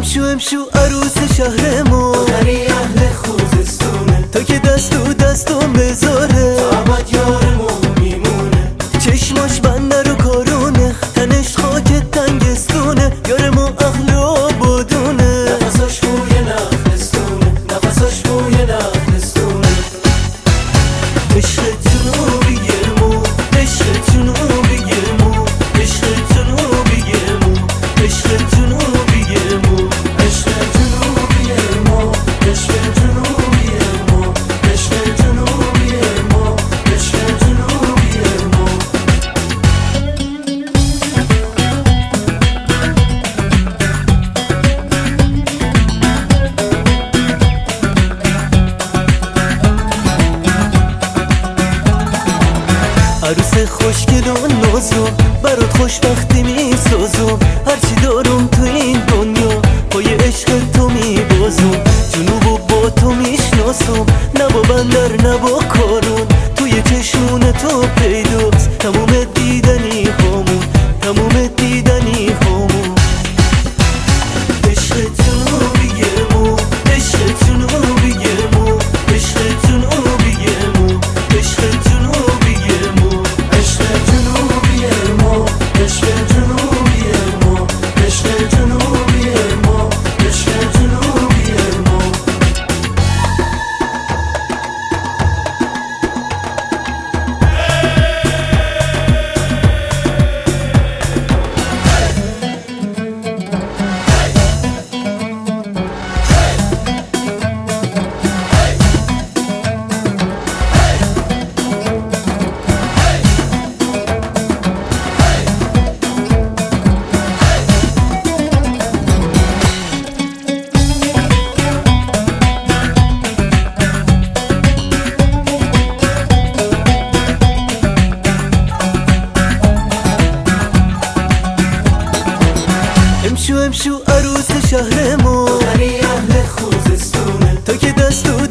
امشو عروس شهرمون غنی اهل خوزستونه، تو که دست تو دستم بذاره آمد یارمون میمونه. چشماش بنده رو کارونه، تنش خاک تنگستونه، یارمون اهل آبادونه. نفساش بوی نخلستونه، نفساش بوی نخلستونه. عشق جنوبیمون، عشق جنوبیمون، عشق جنوبیمون، عشق جنوبیمون، عشق جنوبی ما، عشق جنوبی ما، عشق جنوبی ما، عشق جنوبی ما. عروس خوشگل و نازم، برات خوشبختی میسازم. هرچی دارم تو این دنیا پای عشق تو میبازم. جنوبو با تو میشناسم، نه با بندر نه با کارون. توی چشمون تو پیداست تموم دیدنی هامون، تموم دیدنی هامون. عشق جنوبیمون، عشق جنوبیمون، عشق جنوبیمون، عشق جنوبیمون، عشق جنوبی ما، عشق جنوبی ما، عشق جنوبی ما، عشق جنوبی ما. امشو عروس شهرمون غنی اهل خوزستونه، تو که دست تو